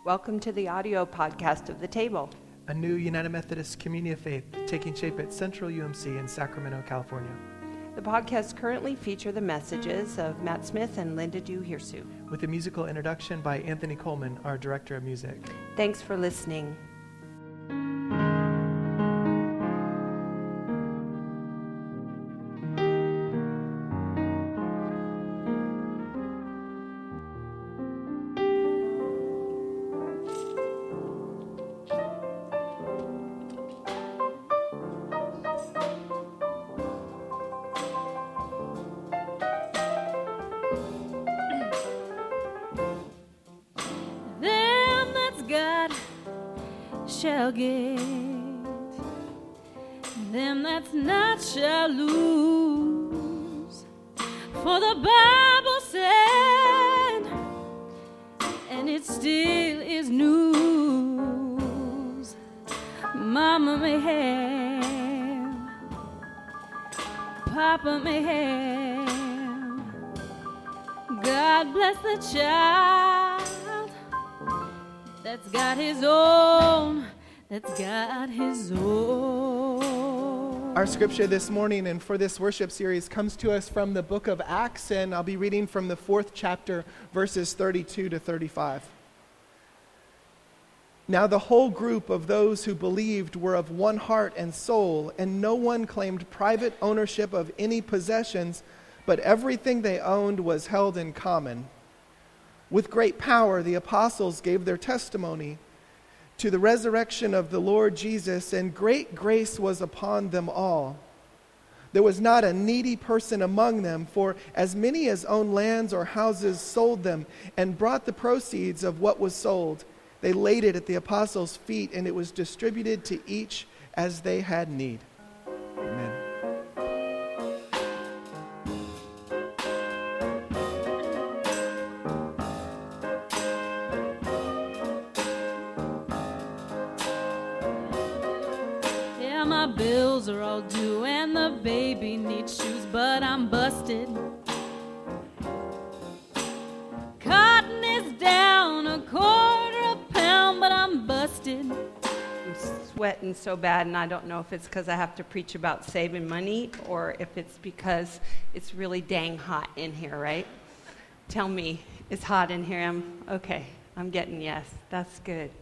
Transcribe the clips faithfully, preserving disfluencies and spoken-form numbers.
Welcome to the audio podcast of The Table, a new United Methodist community of faith taking shape at Central U M C in Sacramento, California. The podcasts currently feature the messages of Matt Smith and Linda Du Hirsu, with a musical introduction by Anthony Coleman, our director of music. Thanks for listening. Shall get, them that's not shall lose. For the Bible said, and it still is news. Mama may have, Papa may have, God bless the child that's got his own, that's got his own. Our scripture this morning and for this worship series comes to us from the book of Acts, and I'll be reading from the fourth chapter, verses thirty-two to thirty-five. Now the whole group of those who believed were of one heart and soul, and no one claimed private ownership of any possessions, but everything they owned was held in common. With great power, the apostles gave their testimony to the resurrection of the Lord Jesus, and great grace was upon them all. There was not a needy person among them, for as many as owned lands or houses sold them and brought the proceeds of what was sold. They laid it at the apostles' feet, and it was distributed to each as they had need. Amen. My bills are all due and the baby needs shoes, but I'm busted. Cotton is down a quarter a pound, but I'm busted. I'm sweating so bad, and I don't know if it's because I have to preach about saving money or if it's because it's really dang hot in here, right? Tell me, it's hot in here. I'm okay. I'm getting yes. That's good.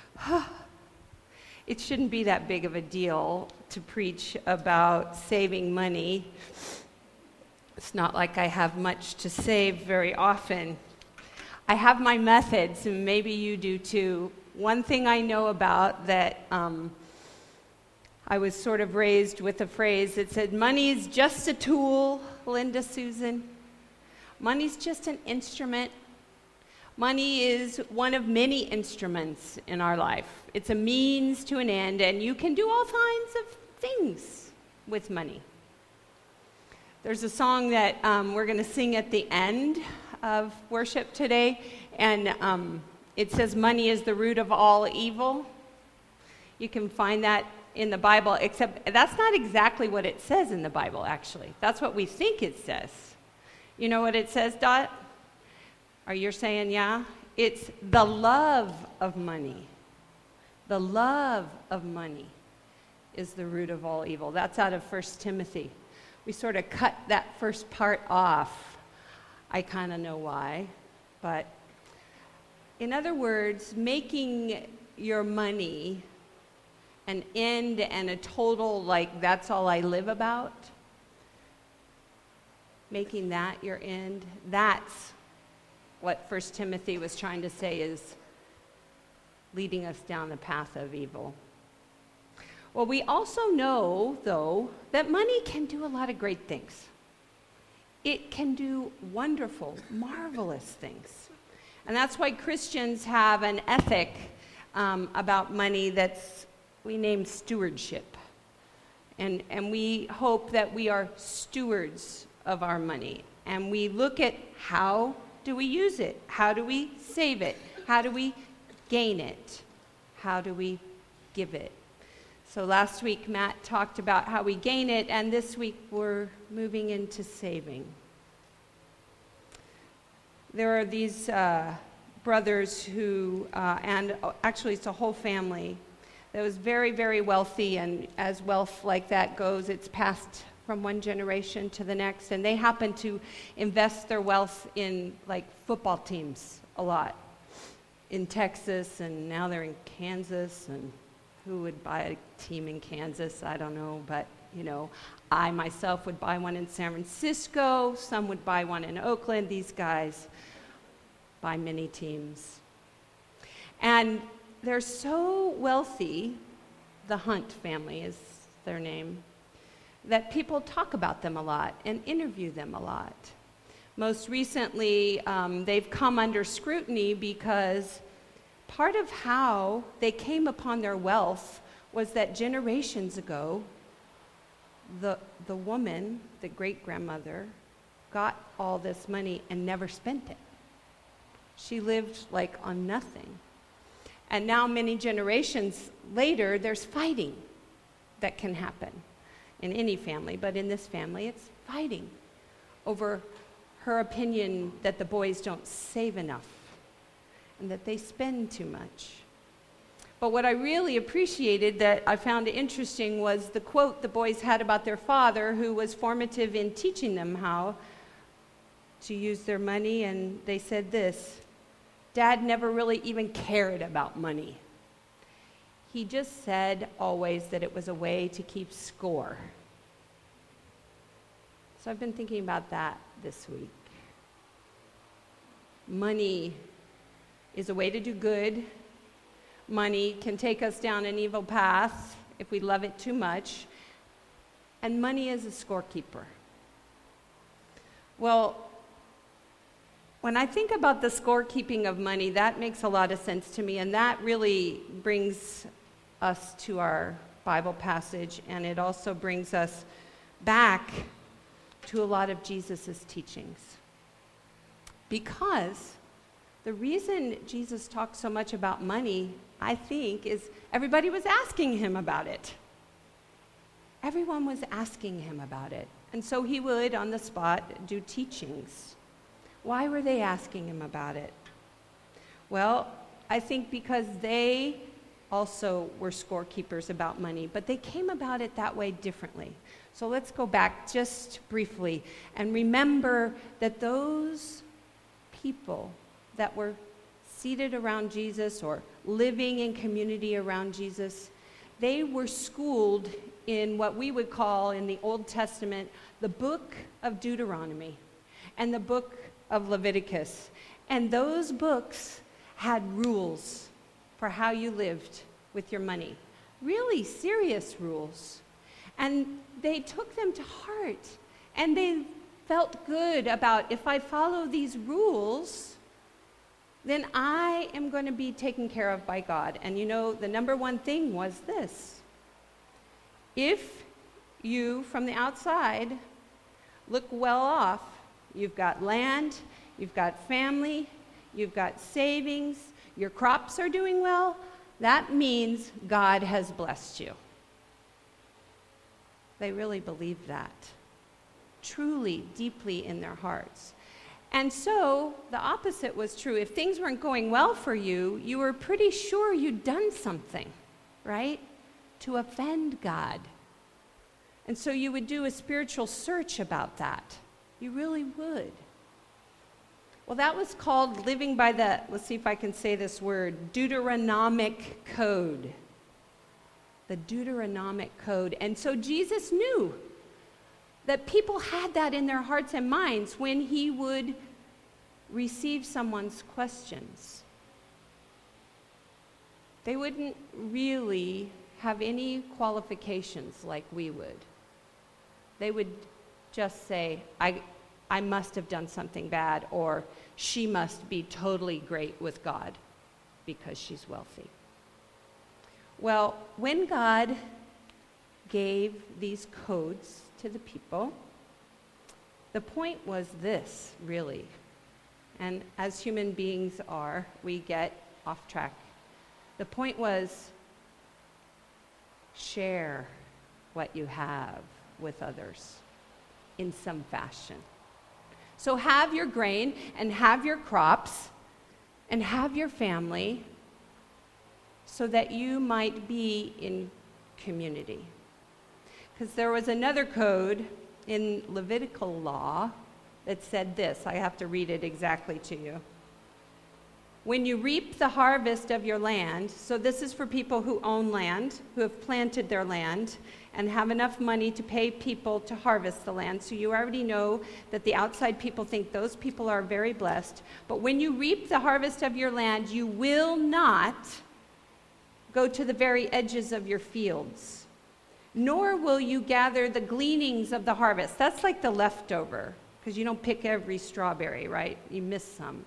It shouldn't be that big of a deal to preach about saving money. It's not like I have much to save very often. I have my methods, and maybe you do too. One thing I know about that um, I was sort of raised with a phrase that said, money's just a tool, Linda Susan. Money's just an instrument. Money is one of many instruments in our life. It's a means to an end, and you can do all kinds of things with money. There's a song that um, we're going to sing at the end of worship today, and um, it says, money is the root of all evil. You can find that in the Bible, except that's not exactly what it says in the Bible, actually. That's what we think it says. You know what it says, Dot? Are you saying yeah? It's the love of money. The love of money is the root of all evil. That's out of First Timothy. We sort of cut that first part off. I kind of know why. But in other words, making your money an end and a total, like that's all I live about, making that your end, that's what First Timothy was trying to say is leading us down the path of evil. Well, we also know, though, that money can do a lot of great things. It can do wonderful, marvelous things. And that's why Christians have an ethic um, about money that's we name stewardship. And, and we hope that we are stewards of our money. And we look at how do we use it? How do we save it? How do we gain it? How do we give it? So last week, Matt talked about how we gain it, and this week we're moving into saving. There are these uh, brothers who, uh, and uh, actually it's a whole family that was very, very wealthy, and as wealth like that goes, it's passed from one generation to the next, and they happen to invest their wealth in like football teams a lot in Texas, and now they're in Kansas, and who would buy a team in Kansas? I don't know, but you know, I myself would buy one in San Francisco, some would buy one in Oakland. These guys buy many teams. And they're so wealthy, the Hunt family is their name, that people talk about them a lot and interview them a lot. Most recently, um, they've come under scrutiny because part of how they came upon their wealth was that generations ago, the, the woman, the great-grandmother, got all this money and never spent it. She lived like on nothing. And now many generations later, there's fighting that can happen in any family, but in this family, it's fighting over her opinion that the boys don't save enough and that they spend too much. But what I really appreciated that I found interesting was the quote the boys had about their father, who was formative in teaching them how to use their money, and they said this: Dad never really even cared about money. He just said always that it was a way to keep score. So I've been thinking about that this week. Money is a way to do good. Money can take us down an evil path if we love it too much. And money is a scorekeeper. Well, when I think about the scorekeeping of money, that makes a lot of sense to me, and that really brings us to our Bible passage, and it also brings us back to a lot of Jesus' teachings. Because the reason Jesus talked so much about money, I think, is everybody was asking him about it. Everyone was asking him about it. And so he would, on the spot, do teachings. Why were they asking him about it? Well, I think because they also were scorekeepers about money, but they came about it that way differently. So let's go back just briefly and remember that those people that were seated around Jesus or living in community around Jesus, they were schooled in what we would call in the Old Testament the book of Deuteronomy and the book of Leviticus. And those books had rules for how you lived with your money, really serious rules. And they took them to heart, and they felt good about, if I follow these rules, then I am going to be taken care of by God. And you know, the number one thing was this: if you, from the outside, look well off, you've got land, you've got family, you've got savings, your crops are doing well, that means God has blessed you. They really believed that, truly, deeply in their hearts. And so the opposite was true. If things weren't going well for you, you were pretty sure you'd done something, right, to offend God. And so you would do a spiritual search about that. You really would. Well, that was called living by the, let's see if I can say this word, Deuteronomic code. The Deuteronomic code. And so Jesus knew that people had that in their hearts and minds when he would receive someone's questions. They wouldn't really have any qualifications like we would. They would just say, I, I must have done something bad, or she must be totally great with God because she's wealthy. Well, when God gave these codes to the people, the point was this, really. And as human beings are, we get off track. The point was, share what you have with others in some fashion. So have your grain and have your crops and have your family so that you might be in community. Because there was another code in Levitical law that said this. I have to read it exactly to you. When you reap the harvest of your land, so this is for people who own land, who have planted their land, and have enough money to pay people to harvest the land. So you already know that the outside people think those people are very blessed. But when you reap the harvest of your land, you will not go to the very edges of your fields, nor will you gather the gleanings of the harvest. That's like the leftover, because you don't pick every strawberry, right? You miss some.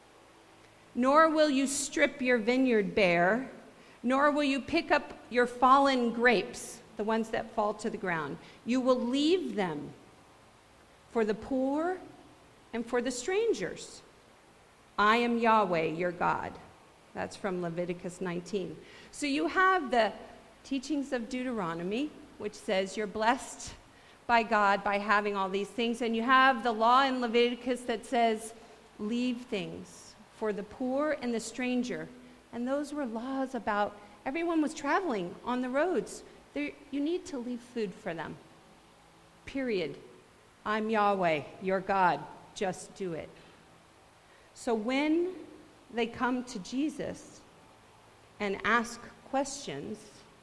Nor will you strip your vineyard bare, nor will you pick up your fallen grapes, the ones that fall to the ground. You will leave them for the poor and for the strangers. I am Yahweh, your God. That's from Leviticus nineteen. So you have the teachings of Deuteronomy, which says you're blessed by God by having all these things. And you have the law in Leviticus that says, leave things for the poor and the stranger. And those were laws about everyone was traveling on the roads. There, you need to leave food for them. Period. I'm Yahweh, your God. Just do it. So when they come to Jesus and ask questions,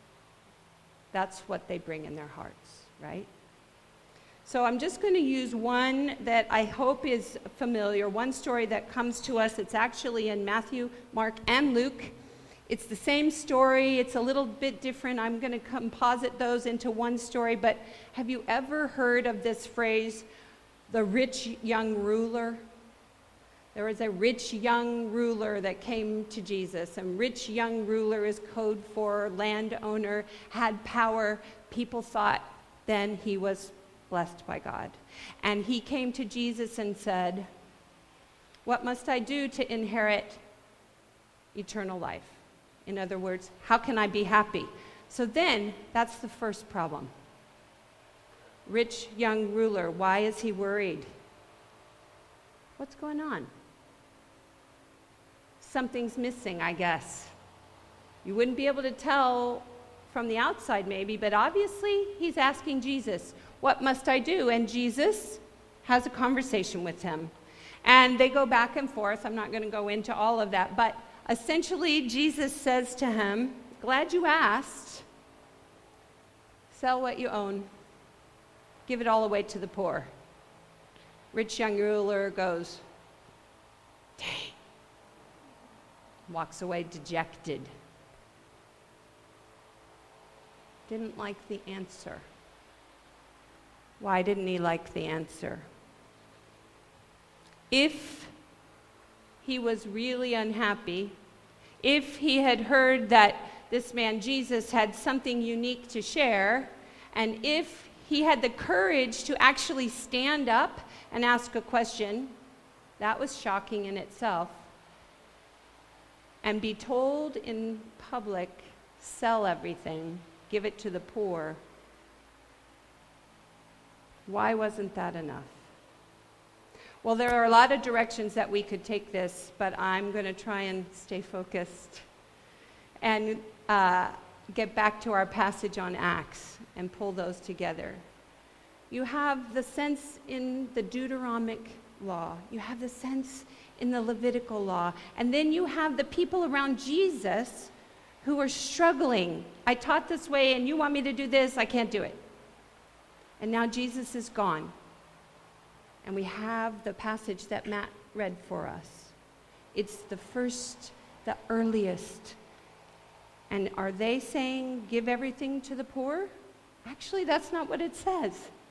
that's what they bring in their hearts, right? So I'm just going to use one that I hope is familiar, one story that comes to us. It's actually in Matthew, Mark, and Luke. It's the same story. It's a little bit different. I'm going to composite those into one story. But have you ever heard of this phrase, the rich young ruler? There was a rich young ruler that came to Jesus. And rich young ruler is code for landowner, had power. People thought then he was blessed by God. And he came to Jesus and said, what must I do to inherit eternal life? In other words, how can I be happy? So then, that's the first problem. Rich young ruler, why is he worried? What's going on? Something's missing, I guess. You wouldn't be able to tell from the outside maybe, but obviously he's asking Jesus, what must I do? And Jesus has a conversation with him. And they go back and forth. I'm not going to go into all of that, but essentially Jesus says to him, glad you asked. Sell what you own. Give it all away to the poor. Rich young ruler goes, dang. Walks away dejected. Didn't like the answer. Why didn't he like the answer? If he was really unhappy, if he had heard that this man Jesus had something unique to share, and if he had the courage to actually stand up and ask a question, that was shocking in itself. And be told in public, sell everything, give it to the poor. Why wasn't that enough? Well, there are a lot of directions that we could take this, but I'm going to try and stay focused and uh, get back to our passage on Acts and pull those together. You have the sense in the Deuteronomic law. You have the sense in the Levitical law. And then you have the people around Jesus who are struggling. I taught this way, and you want me to do this. I can't do it. And now Jesus is gone. And we have the passage that Matt read for us. It's the first, the earliest. And are they saying, give everything to the poor? Actually, that's not what it says.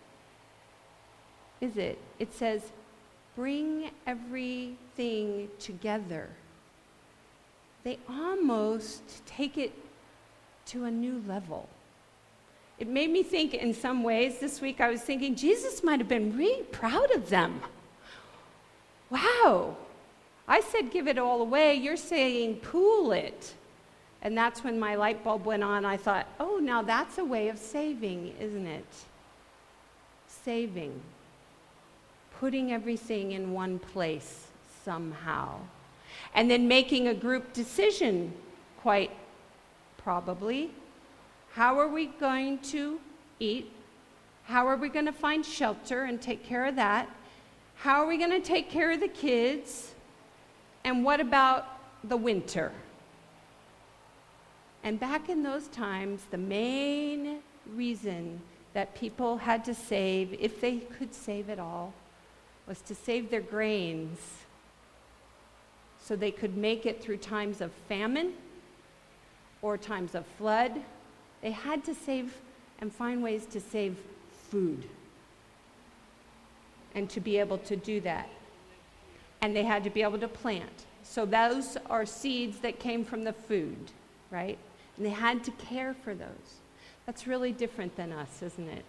Is it? It says, bring everything together. They almost take it to a new level. It made me think in some ways, this week I was thinking, Jesus might have been really proud of them. Wow. I said give it all away. You're saying pool it. And that's when my light bulb went on. I thought, oh, now that's a way of saving, isn't it? Saving. Putting everything in one place somehow. And then making a group decision, quite probably. How are we going to eat? How are we going to find shelter and take care of that? How are we going to take care of the kids? And what about the winter? And back in those times, the main reason that people had to save, if they could save at all, was to save their grains so they could make it through times of famine or times of flood. They had to save and find ways to save food and to be able to do that. And they had to be able to plant. So those are seeds that came from the food, right? And they had to care for those. That's really different than us, isn't it?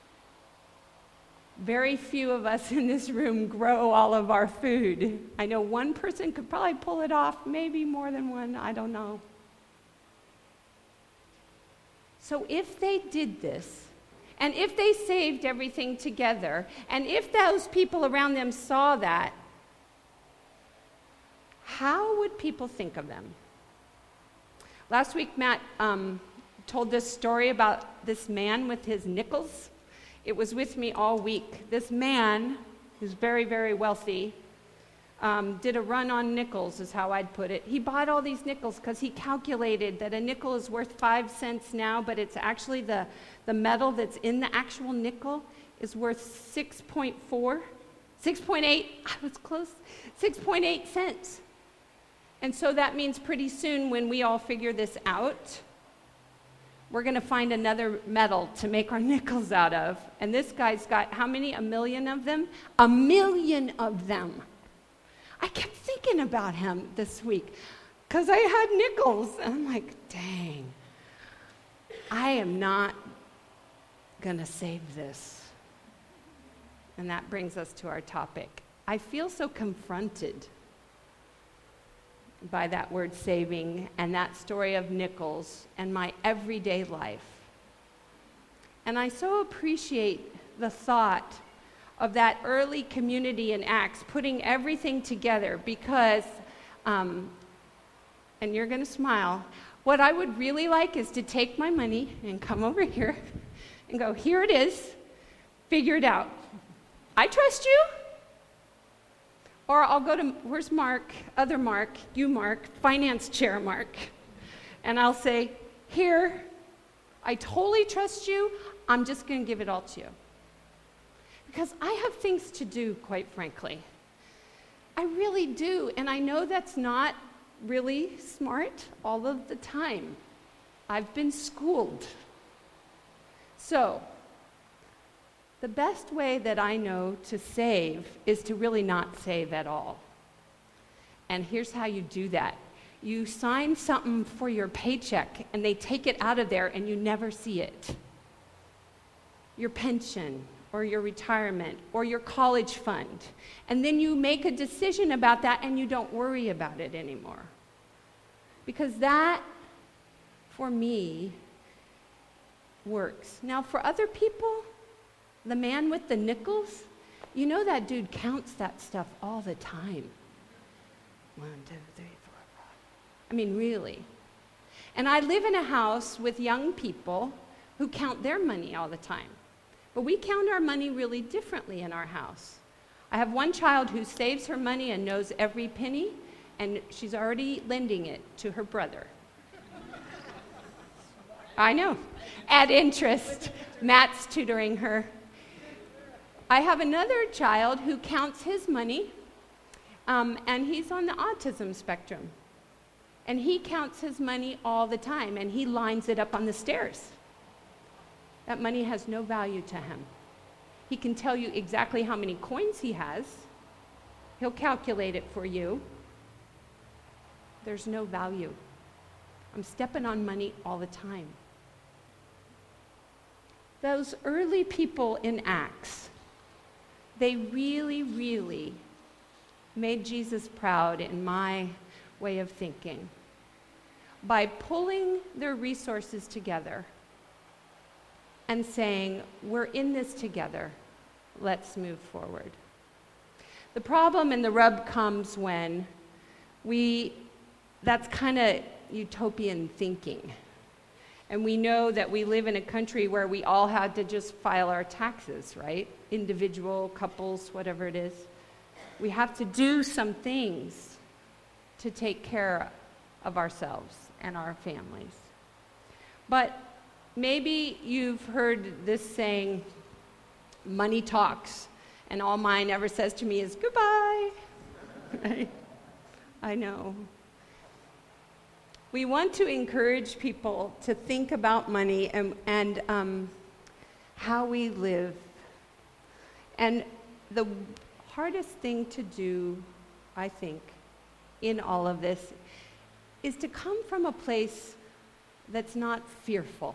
Very few of us in this room grow all of our food. I know one person could probably pull it off, maybe more than one, I don't know. So if they did this, and if they saved everything together, and if those people around them saw that, how would people think of them? Last week, Matt um, told this story about this man with his nickels. It was with me all week. This man, who's very, very wealthy, um, did a run on nickels, is how I'd put it. He bought all these nickels because he calculated that a nickel is worth five cents now, but it's actually the, the metal that's in the actual nickel is worth six point four, six point eight, I was close, six point eight cents. And so that means pretty soon when we all figure this out, we're going to find another metal to make our nickels out of. And this guy's got how many? A million of them? A million of them. I kept thinking about him this week because I had nickels. And I'm like, dang, I am not going to save this. And that brings us to our topic. I feel so confronted by that word saving and that story of nickels and my everyday life. And I so appreciate the thought of that early community in Acts putting everything together because, um, and you're going to smile, what I would really like is to take my money and come over here and go, here it is, figure it out. I trust you. Or I'll go to, where's Mark? Other Mark, you Mark, finance chair Mark. And I'll say, here, I totally trust you. I'm just going to give it all to you. Because I have things to do, quite frankly. I really do. And I know that's not really smart all of the time. I've been schooled. So, the best way that I know to save is to really not save at all. And here's how you do that. You sign something for your paycheck, and they take it out of there, and you never see it. Your pension, or your retirement, or your college fund. And then you make a decision about that, and you don't worry about it anymore. Because that, for me, works. Now, for other people, the man with the nickels, you know that dude counts that stuff all the time. One, two, three, four, five. I mean, really. And I live in a house with young people who count their money all the time. But we count our money really differently in our house. I have one child who saves her money and knows every penny, and she's already lending it to her brother. I know. At interest. Matt's tutoring her. I have another child who counts his money, um, and he's on the autism spectrum. And he counts his money all the time, and he lines it up on the stairs. That money has no value to him. He can tell you exactly how many coins he has. He'll calculate it for you. There's no value. I'm stepping on money all the time. Those early people in Acts, they really, really made Jesus proud in my way of thinking by pulling their resources together and saying, we're in this together, let's move forward. The problem and the rub comes when We, that's kind of utopian thinking. And we know that we live in a country where we all had to just file our taxes, right? Individual, couples, whatever it is. We have to do some things to take care of ourselves and our families. But maybe you've heard this saying, money talks, and all mine ever says to me is goodbye. Right? I know. We want to encourage people to think about money and, and um, how we live. And the hardest thing to do, I think, in all of this is to come from a place that's not fearful.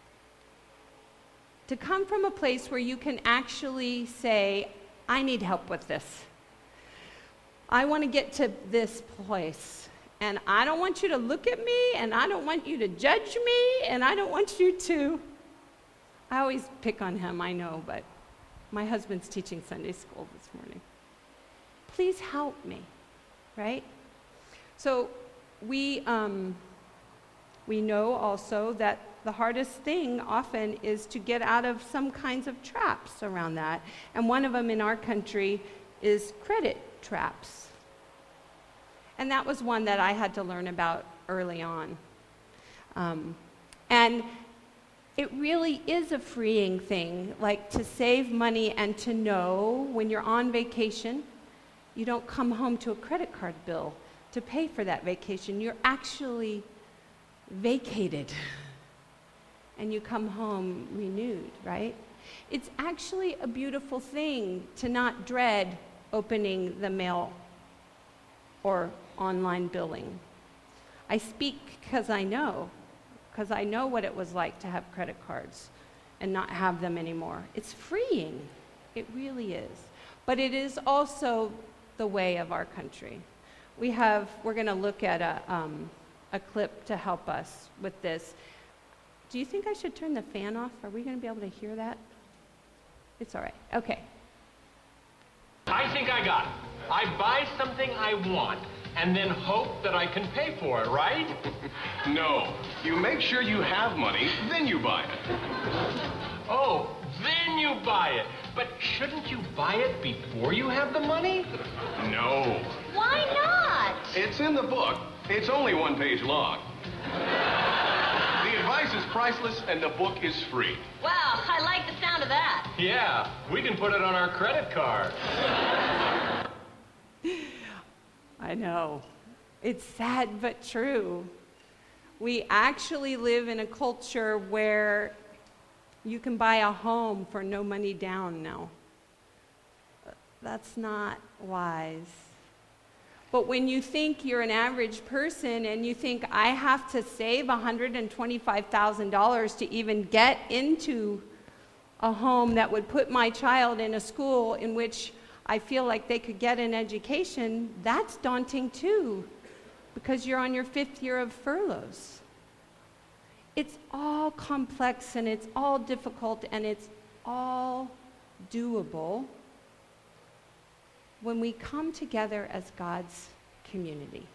To come from a place where you can actually say, I need help with this. I want to get to this place. And I don't want you to look at me, and I don't want you to judge me, and I don't want you to... I always pick on him, I know, but my husband's teaching Sunday school this morning. Please help me, right? So we, um, we know also that the hardest thing often is to get out of some kinds of traps around that. And one of them in our country is credit traps. And that was one that I had to learn about early on. Um, and it really is a freeing thing, like to save money and to know when you're on vacation, you don't come home to a credit card bill to pay for that vacation. You're actually vacated. And you come home renewed, right? It's actually a beautiful thing to not dread opening the mail or online billing. I speak because I know, because I know what it was like to have credit cards and not have them anymore. It's freeing. It really is. But it is also the way of our country. We have, we're going to look at a, um, a clip to help us with this. Do you think I should turn the fan off? Are we going to be able to hear that? It's all right. Okay. I think I got it. I buy something I want and then hope that I can pay for it, right? No. You make sure you have money, then you buy it. Oh, then you buy it. But shouldn't you buy it before you have the money? No. Why not? It's in the book. It's only one page long. The advice is priceless and the book is free. Wow, I like the sound of that. Yeah, we can put it on our credit card. I know. It's sad but true. We actually live in a culture where you can buy a home for no money down now. That's not wise. But when you think you're an average person and you think, I have to save one hundred twenty-five thousand dollars to even get into a home that would put my child in a school in which I feel like they could get an education, that's daunting too, because you're on your fifth year of furloughs. It's all complex and it's all difficult and it's all doable when we come together as God's community.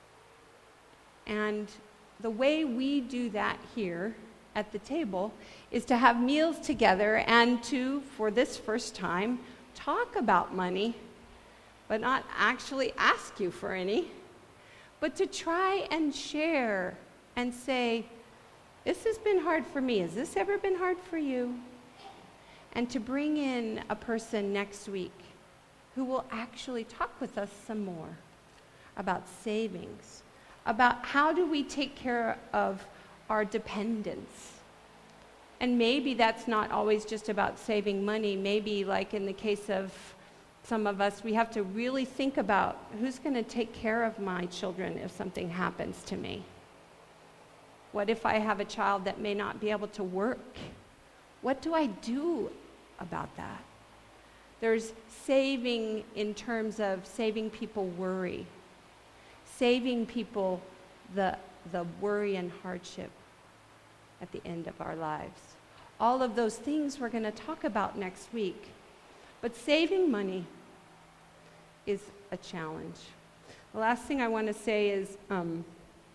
And the way we do that here at the table is to have meals together and to, for this first time, talk about money, but not actually ask you for any, but to try and share and say, this has been hard for me. Has this ever been hard for you? And to bring in a person next week who will actually talk with us some more about savings, about how do we take care of our dependents. And maybe that's not always just about saving money. Maybe, like in the case of some of us, we have to really think about who's going to take care of my children if something happens to me. What if I have a child that may not be able to work? What do I do about that? There's saving in terms of saving people worry, saving people the, the worry and hardship at the end of our lives. All of those things we're going to talk about next week. But saving money is a challenge. The last thing I want to say is um,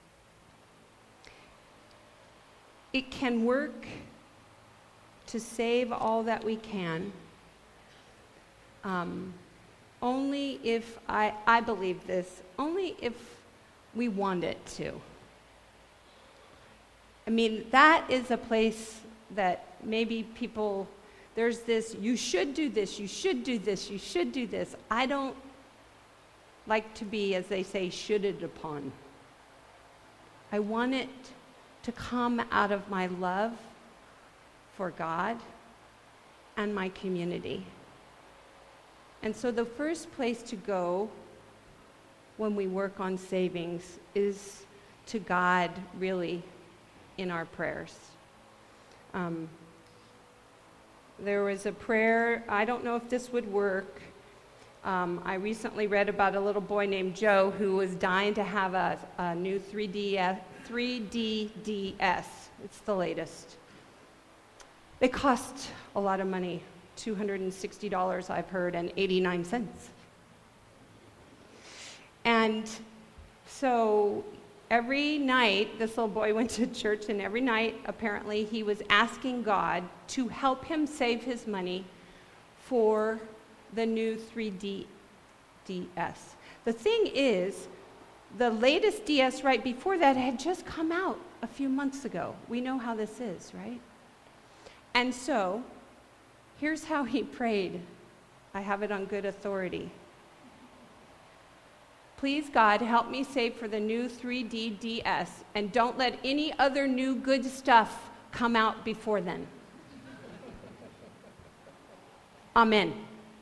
it can work to save all that we can um, only if, I, I believe this, only if we want it to. I mean, that is a place that maybe people, there's this, you should do this, you should do this, you should do this. I don't like to be, as they say, shoulded upon. I want it to come out of my love for God and my community. And so the first place to go when we work on savings is to God, really, in our prayers. Um, there was a prayer, I don't know if this would work. Um, I recently read about a little boy named Joe who was dying to have a, a new three D D S. It's the latest. They cost a lot of money, two hundred sixty dollars I've heard, and eighty-nine cents. And so every night, this little boy went to church, and every night, apparently, he was asking God to help him save his money for the new three D D S. The thing is, the latest D S right before that had just come out a few months ago. We know how this is, right? And so, here's how he prayed. I have it on good authority. Please, God, help me save for the new three D D S, and don't let any other new good stuff come out before then. Amen.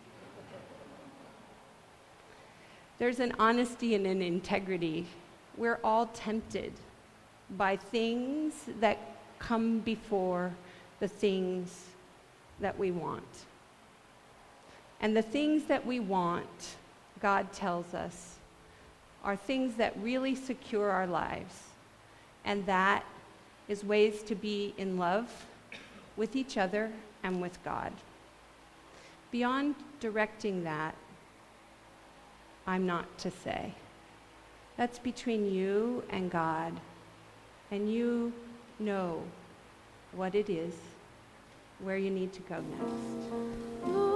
There's an honesty and an integrity. We're all tempted by things that come before the things that we want. And the things that we want, God tells us, are things that really secure our lives. And that is ways to be in love with each other and with God. Beyond directing that, I'm not to say. That's between you and God. And you know what it is, where you need to go next.